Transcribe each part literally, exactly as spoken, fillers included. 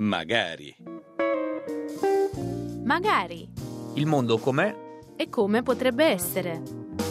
Magari. Magari. Il mondo com'è? E come potrebbe essere.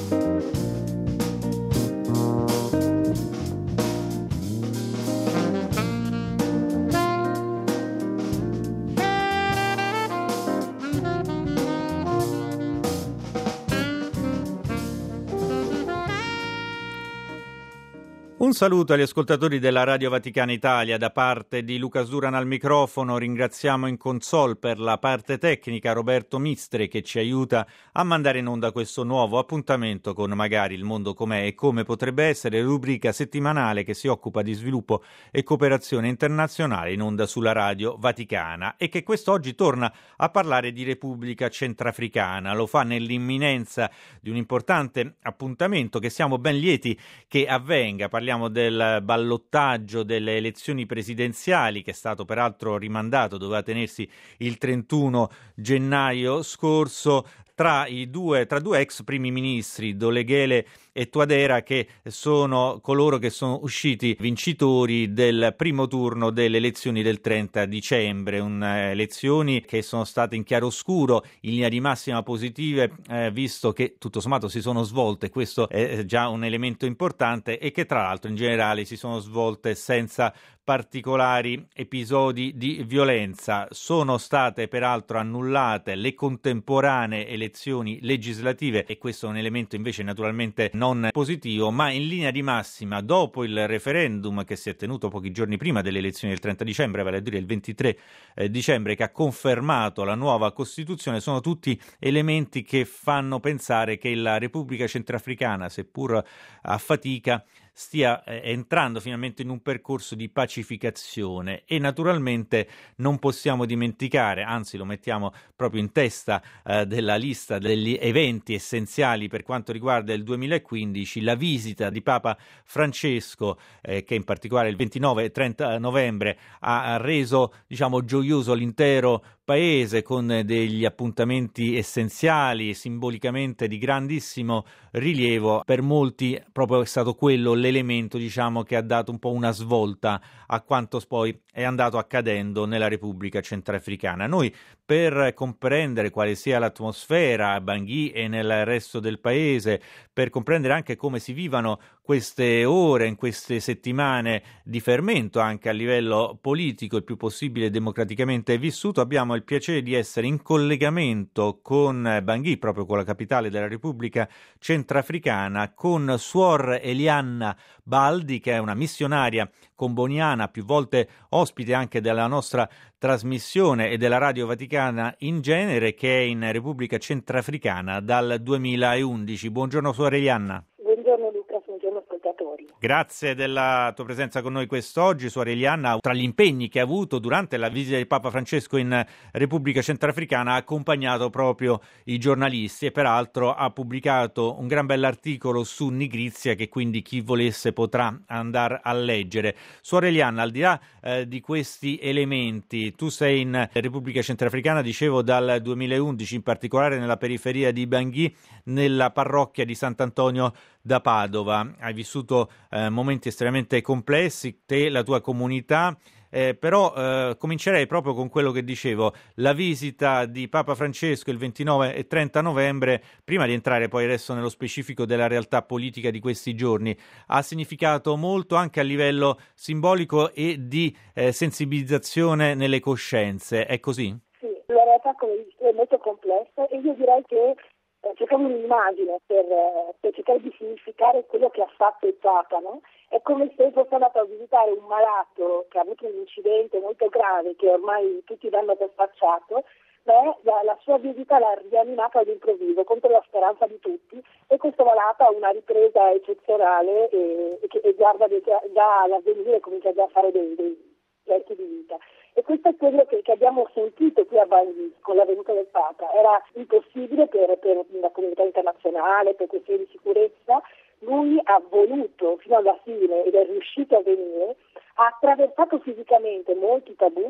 Un saluto agli ascoltatori della Radio Vaticana Italia da parte di Luca Suran al microfono. Ringraziamo in console per la parte tecnica Roberto Mistre che ci aiuta a mandare in onda questo nuovo appuntamento con Magari il mondo com'è e come potrebbe essere, rubrica settimanale che si occupa di sviluppo e cooperazione internazionale in onda sulla Radio Vaticana e che quest'oggi torna a parlare di Repubblica Centrafricana. Lo fa nell'imminenza di un importante appuntamento che siamo ben lieti che avvenga. Parliamo del ballottaggio delle elezioni presidenziali che è stato peraltro rimandato, doveva tenersi il trentuno gennaio scorso tra i due, tra due ex primi ministri, Doleghele e Touadera, che sono coloro che sono usciti vincitori del primo turno delle elezioni del trenta dicembre, un, eh, elezioni che sono state in chiaroscuro, in linea di massima positive, eh, visto che tutto sommato si sono svolte, questo è già un elemento importante, e che tra l'altro in generale si sono svolte senza particolari episodi di violenza. Sono state peraltro annullate le contemporanee elezioni legislative e questo è un elemento invece naturalmente non positivo, ma in linea di massima dopo il referendum che si è tenuto pochi giorni prima delle elezioni del trenta dicembre, vale a dire il ventitré dicembre, che ha confermato la nuova Costituzione, sono tutti elementi che fanno pensare che la Repubblica Centrafricana, seppur a fatica, stia eh, entrando finalmente in un percorso di pacificazione e naturalmente non possiamo dimenticare, anzi lo mettiamo proprio in testa eh, della lista degli eventi essenziali per quanto riguarda il duemilaquindici, la visita di Papa Francesco eh, che in particolare il ventinove e trenta novembre ha reso diciamo gioioso l'intero paese con degli appuntamenti essenziali, simbolicamente di grandissimo rilievo. Per molti proprio è stato quello l'elemento diciamo che ha dato un po' una svolta a quanto poi è andato accadendo nella Repubblica Centrafricana. Noi per comprendere quale sia l'atmosfera a Bangui e nel resto del paese, per comprendere anche come si vivano queste ore, in queste settimane di fermento anche a livello politico, il più possibile democraticamente vissuto, abbiamo il piacere di essere in collegamento con Bangui, proprio con la capitale della Repubblica Centrafricana, con Suor Elianna Baldi, che è una missionaria comboniana, più volte ospite anche della nostra trasmissione e della Radio Vaticana in genere, che è in Repubblica Centrafricana dal duemilaundici. Buongiorno Suor Elianna. Buongiorno Luca, buongiorno ascoltatori. Grazie della tua presenza con noi quest'oggi, Suor Elianna. Tra gli impegni che ha avuto durante la visita di Papa Francesco in Repubblica Centrafricana ha accompagnato proprio i giornalisti e peraltro ha pubblicato un gran bell'articolo su Nigrizia che quindi chi volesse potrà andare a leggere. Suor Elianna, al di là eh, di questi elementi, tu sei in Repubblica Centrafricana, dicevo dal duemilaundici, in particolare nella periferia di Bangui, nella parrocchia di Sant'Antonio da Padova. Hai vissuto eh, momenti estremamente complessi, te, la tua comunità, eh, però eh, comincerei proprio con quello che dicevo, la visita di Papa Francesco il ventinove e trenta novembre, prima di entrare poi adesso nello specifico della realtà politica di questi giorni, ha significato molto anche a livello simbolico e di eh, sensibilizzazione nelle coscienze, è così? Sì, la realtà come dici è molto complessa e io direi che Eh, cercavo un'immagine per, eh, per cercare di significare quello che ha fatto il Papa, no? È come se fosse andato a visitare un malato che ha avuto un incidente molto grave che ormai tutti danno per spacciato, beh, la, la sua visita l'ha rianimato all'improvviso contro la speranza di tutti e questo malato ha una ripresa eccezionale e, e, e guarda già, già all'avvenire, comincia già a fare dei, dei gesti di vita. E questo è quello che, che abbiamo sentito qui a Bangui con la venuta del Papa. Era impossibile per, per la comunità internazionale, per questioni di sicurezza. Lui ha voluto fino alla fine ed è riuscito a venire, ha attraversato fisicamente molti tabù,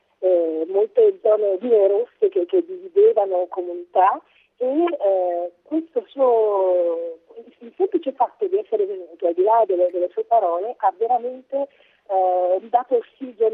eh, molte zone vie rosse che, che dividevano comunità e eh, questo suo il semplice fatto di essere venuto, al di là delle, delle sue parole, ha veramente eh, dato ossigeno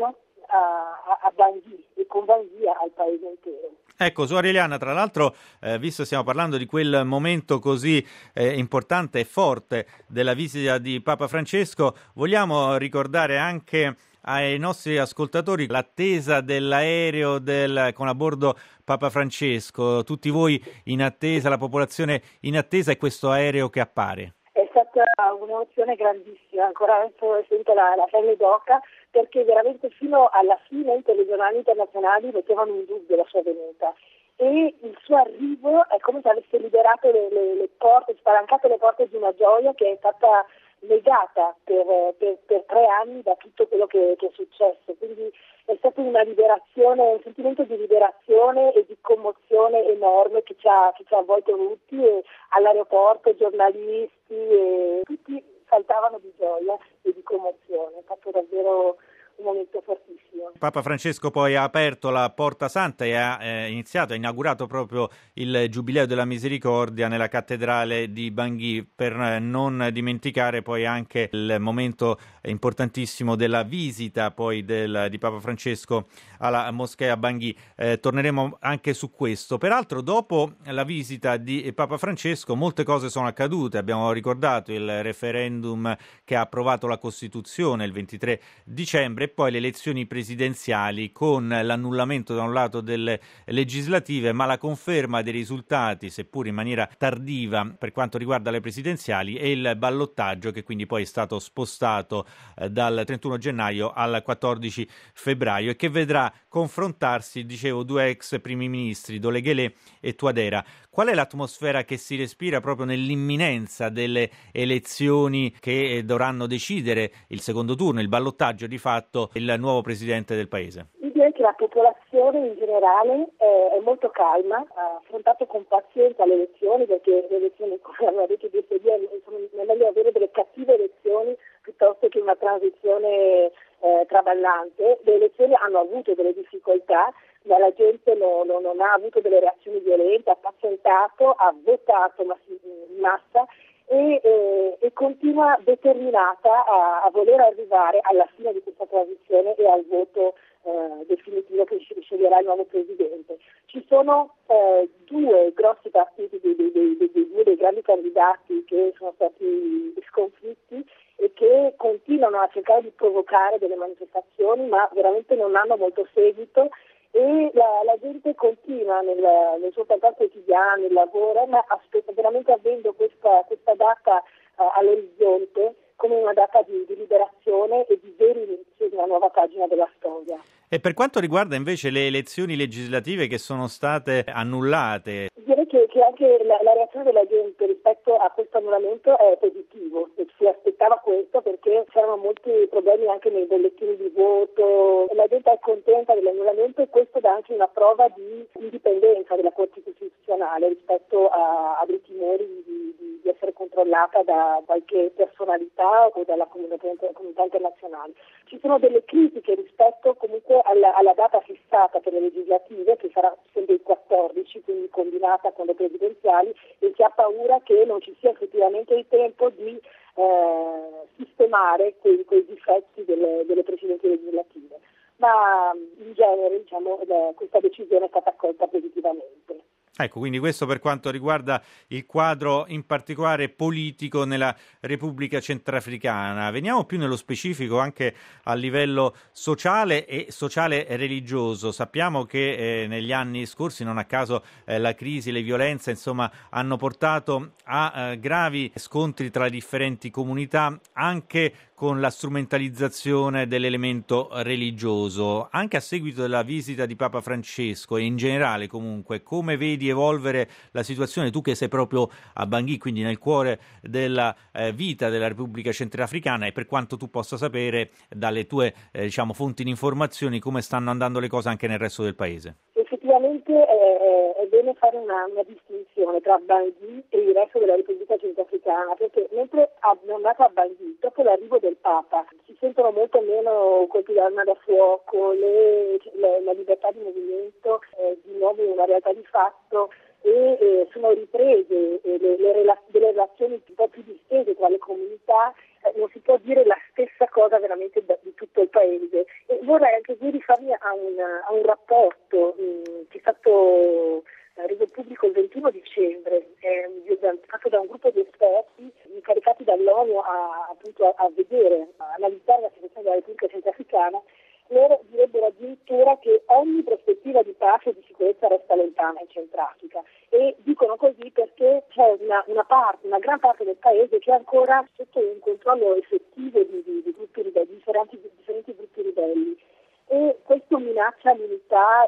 a, a Bangui e con Bangui al paese intero. Ecco, su Aureliana, tra l'altro, eh, visto che stiamo parlando di quel momento così eh, importante e forte della visita di Papa Francesco, vogliamo ricordare anche ai nostri ascoltatori l'attesa dell'aereo del, con a bordo Papa Francesco, tutti voi in attesa, la popolazione in attesa, e questo aereo che appare. È stata un'emozione grandissima, ancora adesso sento la, la pelle d'oca, perché veramente fino alla fine i telegiornali internazionali mettevano in dubbio la sua venuta e il suo arrivo è come se avesse liberato le, le, le porte, spalancato le porte di una gioia che è stata legata per, per, per tre anni da tutto quello che, che è successo, quindi è stata una liberazione, un sentimento di liberazione e di commozione enorme che ci ha, che ci ha avvolto tutti, e all'aeroporto giornalisti e tutti saltavano di gioia e di commozione, è stato davvero un momento fortissimo. Papa Francesco poi ha aperto la Porta Santa e ha eh, iniziato, ha inaugurato proprio il Giubileo della Misericordia nella cattedrale di Bangui, per eh, non dimenticare poi anche il momento importantissimo della visita poi del, di Papa Francesco alla moschea Bangui. Eh, torneremo anche su questo. Peraltro, dopo la visita di Papa Francesco molte cose sono accadute. Abbiamo ricordato il referendum che ha approvato la Costituzione il ventitré dicembre, e poi le elezioni presidenziali con l'annullamento da un lato delle legislative, ma la conferma dei risultati, seppur in maniera tardiva per quanto riguarda le presidenziali, e il ballottaggio che quindi poi è stato spostato eh, dal trentuno gennaio al quattordici febbraio, e che vedrà confrontarsi, dicevo, due ex primi ministri, Doleguele e Touadera. Qual è l'atmosfera che si respira proprio nell'imminenza delle elezioni che dovranno decidere il secondo turno, il ballottaggio di fatto, il nuovo presidente del paese? Io direi che la popolazione in generale è, è molto calma, ha affrontato con pazienza le elezioni, perché le elezioni, come aveva detto di P D, è meglio avere delle cattive elezioni piuttosto che una transizione eh, traballante. Le elezioni hanno avuto delle difficoltà, ma la gente no, no, non ha avuto delle reazioni violente, ha pazientato, ha votato in massa e, eh, e continua determinata a, a voler arrivare alla fine di questa transizione e al voto eh, definitivo che sceglierà il nuovo presidente. Ci sono eh, due grossi partiti, dei, dei, dei, dei, dei due dei grandi candidati che sono stati sconfitti e che continuano a cercare di provocare delle manifestazioni, ma veramente non hanno molto seguito, e la, la gente continua nel, nel suo campagna quotidiano, nel lavoro, ma aspetta, veramente avendo questa, questa data uh, all'orizzonte come una data di, di liberazione e di vero inizio di una nuova pagina della storia. E per quanto riguarda invece le elezioni legislative che sono state annullate? Direi che, che anche la, la reazione della gente rispetto a questo annullamento è positivo, e si aspettava questo perché c'erano molti problemi anche nei bollettini di voto, la gente è contenta dell'annullamento, e questo dà anche una prova di indipendenza della Corte Costituzionale rispetto a, a dei timori di, di, di essere controllata da qualche personalità o dalla comunità, comunità internazionale. Ci sono delle critiche rispetto comunque alla, alla data fissata per le legislative, che sarà sempre il quattordici, quindi combinata con le presidenziali, e si ha paura che non ci sia effettivamente il tempo di eh, sistemare quei, quei difetti delle, delle precedenti legislative. Ma in genere, diciamo, eh, questa decisione è stata accolta positivamente. Ecco, quindi questo per quanto riguarda il quadro in particolare politico nella Repubblica Centrafricana. Veniamo più nello specifico anche a livello sociale e sociale religioso. Sappiamo che eh, negli anni scorsi, non a caso, eh, la crisi, le violenze, insomma, hanno portato a eh, gravi scontri tra differenti comunità, anche con la strumentalizzazione dell'elemento religioso. Anche a seguito della visita di Papa Francesco e in generale comunque, come vedi evolvere la situazione, tu che sei proprio a Bangui, quindi nel cuore della eh, vita della Repubblica Centrafricana, e per quanto tu possa sapere dalle tue eh, diciamo fonti di informazioni, come stanno andando le cose anche nel resto del paese? Effettivamente è, è bene fare una, una distinzione tra Bangui e il resto della Repubblica Centrafricana, perché mentre abbiamo andato a Bangui, dopo l'arrivo del Papa, si sentono molto meno colpi d'arma da fuoco, le, le, la libertà di movimento è di nuovo una realtà di fatto, e eh, sono riprese eh, le, le rela- delle relazioni un po' più distese tra le comunità. Eh, non si può dire la stessa cosa veramente da, di tutto il paese, e vorrei anche qui voglio rifarmi a un, a un rapporto mh, che è stato reso pubblico il ventuno dicembre, eh, fatto da un gruppo di esperti incaricati dall'ONU a, appunto, a, a vedere, a analizzare la situazione della Repubblica Centrafricana. Loro direbbero addirittura che ogni prospettiva di pace e di sicurezza resta lontana in Centrafrica, e dicono così perché c'è una, una parte, una gran parte del paese che è ancora sotto un controllo effettivo di, di, di gruppi ribelli, differenti, differenti gruppi ribelli, e questo minaccia l'unità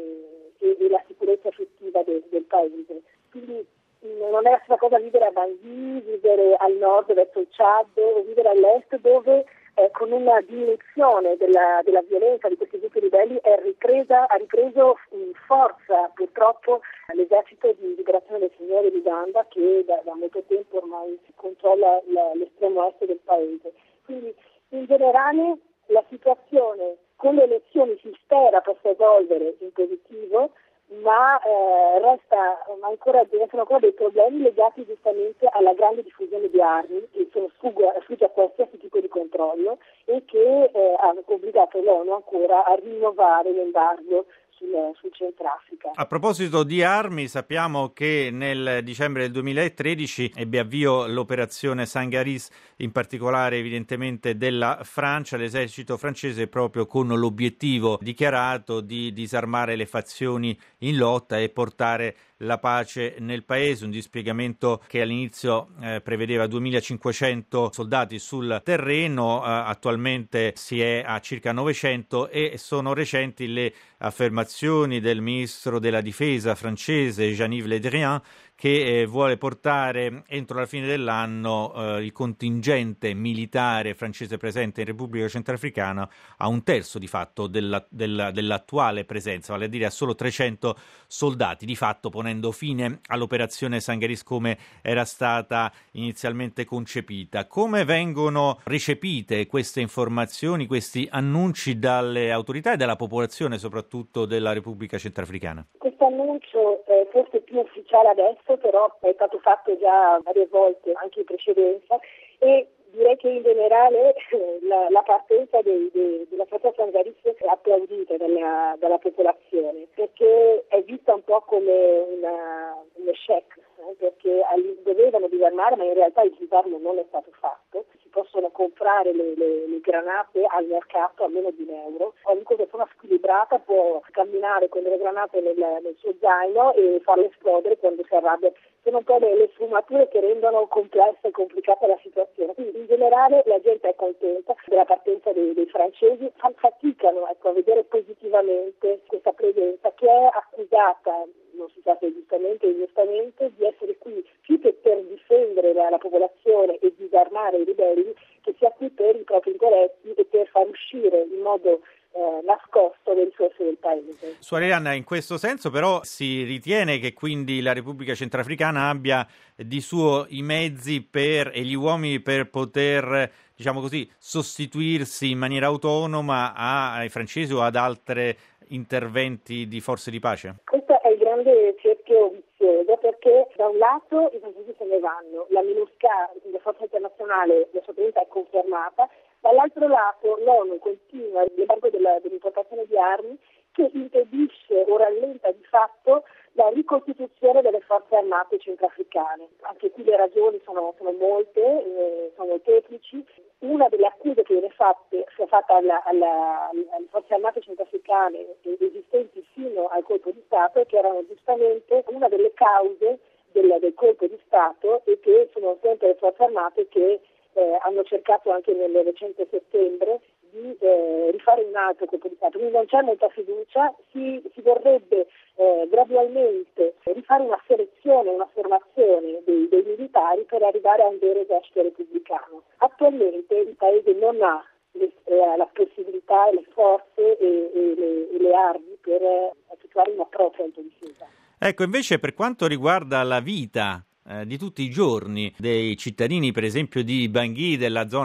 e, e, e la sicurezza effettiva del, del paese. Quindi non è la stessa cosa vivere a Bangui, vivere al nord verso il Chad o vivere all'est, dove eh, con una diminuzione della, della violenza di questi gruppi ribelli è ripresa, ha ripreso in forza purtroppo l'esercito di liberazione del Signore d'Uganda, che da, da molto tempo ormai controlla la, l'estremo est del paese. Quindi in generale la situazione con le elezioni si spera possa evolvere in positivo, ma eh, resta ancora, restano ancora dei problemi legati giustamente alla grande diffusione di armi, che sono sfugge, sfugge a qualsiasi tipo di controllo, e che eh, ha obbligato l'ONU ancora a rinnovare l'embargo sul, sul Centrafrica. A proposito di armi, sappiamo che nel dicembre del duemilatredici ebbe avvio l'operazione Sangaris, in particolare evidentemente della Francia, l'esercito francese, proprio con l'obiettivo dichiarato di disarmare le fazioni in lotta e portare la pace nel paese, un dispiegamento che all'inizio eh, prevedeva duemilacinquecento soldati sul terreno, eh, attualmente si è a circa novecento, e sono recenti le affermazioni del ministro della difesa francese Jean-Yves Le Drian, che eh, vuole portare entro la fine dell'anno eh, il contingente militare francese presente in Repubblica Centrafricana a un terzo di fatto della, della, dell'attuale presenza, vale a dire a solo trecento soldati, di fatto ponendo fine all'operazione Sangaris come era stata inizialmente concepita. Come vengono recepite queste informazioni, questi annunci dalle autorità e dalla popolazione soprattutto della Repubblica Centrafricana? Questo annuncio è forse più ufficiale adesso, però è stato fatto già varie volte anche in precedenza, e direi che in generale la, la partenza dei, dei, della forza Sangaris è applaudita dalla, dalla popolazione, perché è vista un po' come una, un check, eh, perché dovevano disarmare, ma in realtà il disarmo non è stato fatto. Si possono comprare le, le, le granate al mercato a meno di un euro. Qualunque persona squilibrata può camminare con delle granate nel, nel suo zaino e farle esplodere quando si arrabbia. Sono un po' le, le sfumature che rendono complessa e complicata la situazione. Quindi in generale la gente è contenta della partenza dei, dei francesi, faticano ecco, a vedere positivamente questa presenza, che è accusata, non si sa se giustamente o ingiustamente, di essere qui più che per difendere la, la popolazione e disarmare i ribelli, che sia qui per i propri interessi e per far uscire in modo Eh, nascosto le risorse del paese. Suariana, in questo senso però si ritiene che quindi la Repubblica Centrafricana abbia di suo i mezzi per, e gli uomini per poter, diciamo così, sostituirsi in maniera autonoma a, ai francesi o ad altri interventi di forze di pace? Questo è il grande cerchio vizioso, perché da un lato i francesi se ne vanno, la MINUSCA, la forza internazionale, la sua presenza è confermata. Dall'altro lato l'ONU continua l'embargo della, dell'importazione di armi, che impedisce o rallenta di fatto la ricostituzione delle forze armate centrafricane. Anche qui le ragioni sono, sono molte, eh, sono molteplici. Una delle accuse che viene fatte, sia fatta alla, alla, alle forze armate centrafricane esistenti fino al colpo di Stato, è che erano giustamente una delle cause del, del colpo di Stato, e che sono sempre le forze armate che Eh, hanno cercato anche nel recente settembre di eh, rifare un altro colpo di Stato. Quindi non c'è molta fiducia, si, si vorrebbe eh, gradualmente rifare una selezione, una formazione dei, dei militari per arrivare a un vero esercito repubblicano. Attualmente il paese non ha le, eh, la possibilità e le forze e, e, le, e le armi per eh, effettuare una propria autodifesa. Ecco, invece per quanto riguarda la vita di tutti i giorni dei cittadini, per esempio di Bangui, della zona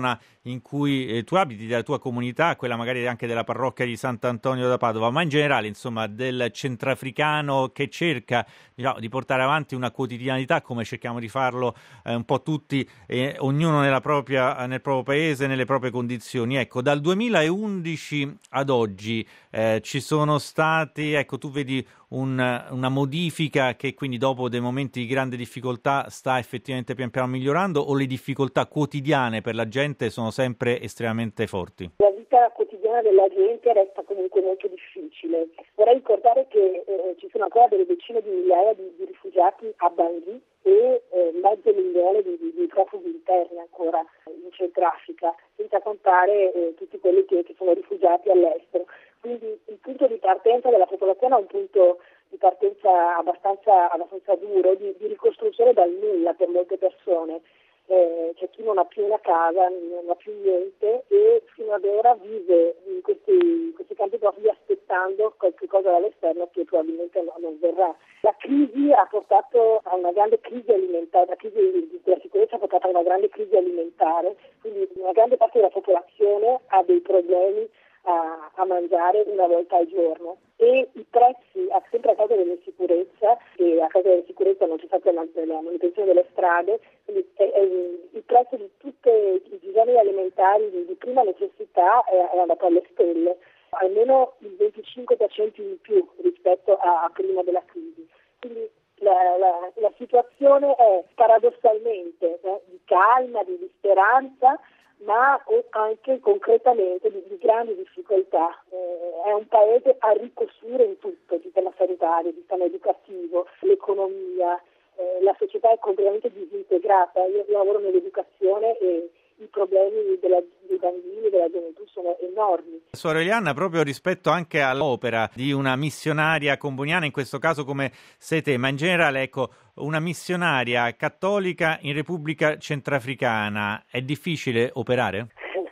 in cui eh, tu abiti, della tua comunità, quella magari anche della parrocchia di Sant'Antonio da Padova, ma in generale, insomma, del centrafricano che cerca, diciamo, di portare avanti una quotidianità come cerchiamo di farlo eh, un po' tutti, eh, ognuno nella propria, nel proprio paese, nelle proprie condizioni. Ecco, dal duemilaundici ad oggi eh, ci sono stati, ecco, tu vedi un, una modifica che quindi dopo dei momenti di grande difficoltà sta effettivamente pian piano migliorando, o le difficoltà quotidiane per la gente sono sempre estremamente forti? La vita quotidiana della gente resta comunque molto difficile. Vorrei ricordare che eh, ci sono ancora delle decine di migliaia di, di rifugiati a Bangui e eh, mezzo milione di, di, di profughi interni ancora in Centrafrica, senza contare eh, tutti quelli che, che sono rifugiati all'estero. Quindi il punto di partenza della popolazione è un punto di partenza abbastanza, abbastanza duro, di, di ricostruzione dal nulla per molte persone. Eh, c'è chi non ha più una casa, non ha più niente e fino ad ora vive in questi, questi campi profughi aspettando qualche cosa dall'esterno che probabilmente no, non verrà. La crisi ha portato a una grande crisi alimentare, la crisi della sicurezza ha portato a una grande crisi alimentare, quindi una grande parte della popolazione ha dei problemi A, a mangiare una volta al giorno e i prezzi, sempre a causa dell'insicurezza, e a causa dell'insicurezza non c'è stata la, la manutenzione delle strade, quindi è, è, il prezzo di tutti i generi alimentari di, di prima necessità è, è andato alle stelle, almeno il venticinque per cento in più rispetto a, a prima della crisi. Quindi la, la, la situazione è paradossalmente eh, di calma, di, di speranza, ma anche concretamente di, di grandi difficoltà. Eh, è un paese a ricostruire in tutto, il sistema sanitario, il sistema educativo, l'economia, eh, la società è completamente disintegrata. Io, io lavoro nell'educazione e i problemi della, dei bambini e della gioventù sono enormi. Suor Eliana, proprio rispetto anche all'opera di una missionaria comboniana, in questo caso come sei te, ma in generale, ecco, una missionaria cattolica in Repubblica Centrafricana, è difficile operare?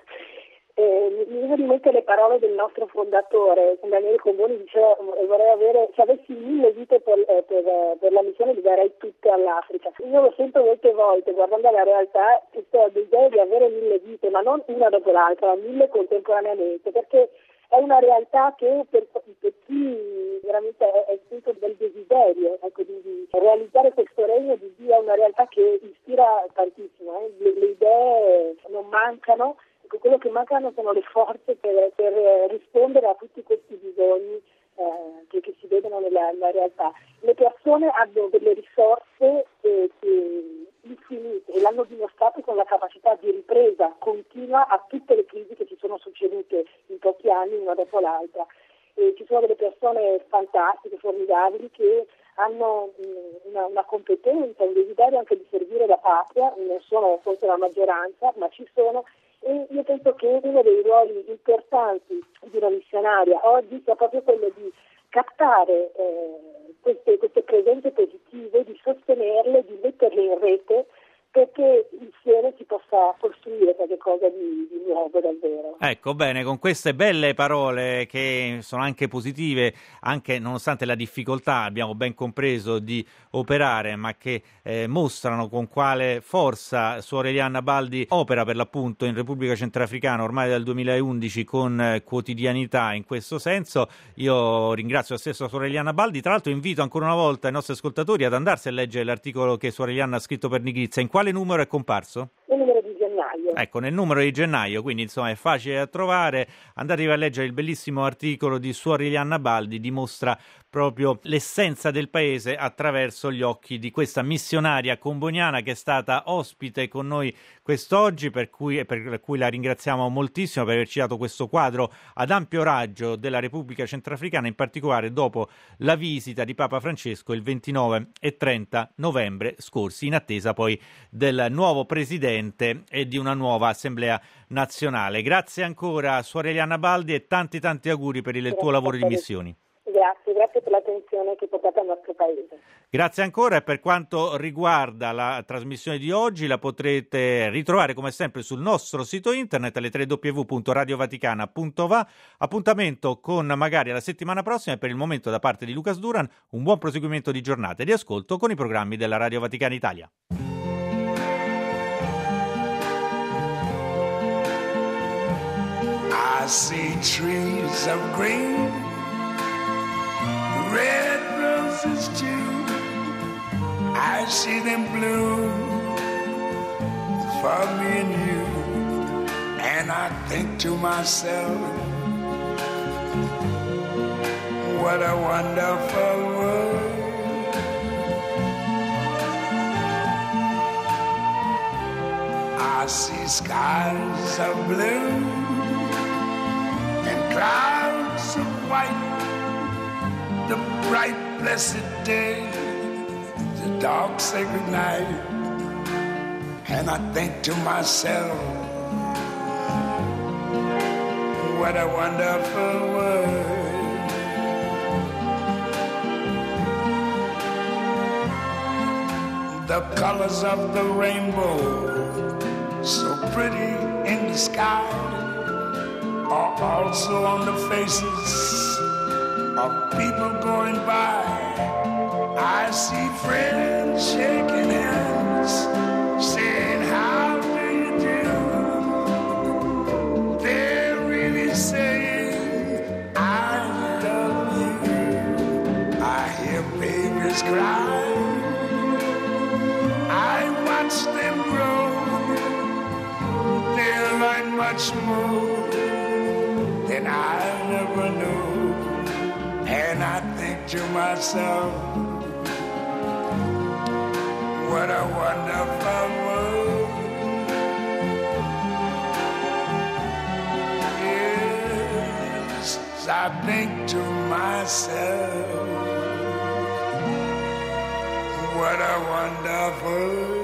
Eh, mi vengono in mente le parole del nostro fondatore, Daniele Comboni, diceva: vorrei avere, se avessi mille vite per, eh, per, per la missione le darei tutte all'Africa. Io lo sento molte volte, guardando la realtà, questa idea di avere mille vite, ma non una dopo l'altra, ma mille contemporaneamente, perché è una realtà che per, per chi veramente è, è spinto del desiderio, ecco, di, di realizzare questo regno di Dio, è una realtà che ispira tantissimo, eh. le, le idee non mancano. Quello che mancano sono le forze per, per rispondere a tutti questi bisogni eh, che, che si vedono nella, nella realtà. Le persone hanno delle risorse eh, che, infinite e l'hanno dimostrato con la capacità di ripresa continua a tutte le crisi che ci sono succedute in pochi anni, una dopo l'altra. E ci sono delle persone fantastiche, formidabili, che hanno mh, una, una competenza, un desiderio anche di servire la patria, non sono forse la maggioranza, ma ci sono. E io penso che uno dei ruoli importanti di una missionaria oggi sia proprio quello di captare eh, queste, queste presenze positive, di sostenerle, di metterle in rete, perché insieme si possa costruire qualcosa di, di nuovo davvero. Ecco, bene, con queste belle parole che sono anche positive, anche nonostante la difficoltà, abbiamo ben compreso, di operare, ma che eh, mostrano con quale forza Suor Eliana Baldi opera per l'appunto in Repubblica Centrafricana ormai dal duemilaundici con eh, quotidianità in questo senso. Io ringrazio la stessa Suor Eliana Baldi, tra l'altro invito ancora una volta i nostri ascoltatori ad andarsi a leggere l'articolo che Suor Eliana ha scritto per Nigrizia. In quale numero è comparso? Il numero di gennaio. Ecco, nel numero di gennaio, quindi insomma è facile da trovare. Andatevi a leggere il bellissimo articolo di Suor Eliana Baldi, dimostra proprio l'essenza del paese attraverso gli occhi di questa missionaria comboniana che è stata ospite con noi quest'oggi, per cui, per cui la ringraziamo moltissimo per averci dato questo quadro ad ampio raggio della Repubblica Centrafricana, in particolare dopo la visita di Papa Francesco il ventinove e trenta novembre scorsi, in attesa poi del nuovo presidente e di una nuova assemblea nazionale. Grazie ancora Suor Eliana Baldi e tanti tanti auguri per il Grazie tuo lavoro di missioni. Grazie, grazie per l'attenzione che portate al nostro paese. Grazie ancora, e per quanto riguarda la trasmissione di oggi la potrete ritrovare come sempre sul nostro sito internet alle w w w punto radio vaticana punto va. Appuntamento con magari la settimana prossima, e per il momento da parte di Lucas Duran un buon proseguimento di giornata e di ascolto con i programmi della Radio Vaticana Italia. I see trees of green, red roses too. I see them bloom for me and you. And I think to myself, what a wonderful world. I see skies of blue and clouds of white, the bright blessed day, the dark sacred night. And I think to myself, what a wonderful world. The colors of the rainbow, so pretty in the sky, are also on the faces of people going by. I see friends shaking hands, saying, how do you do? They're really saying, I love you. I hear babies cry, I watch them grow. They'll learn much more than I never knew. And I think to myself, what a wonderful world. Yes, I think to myself, what a wonderful world.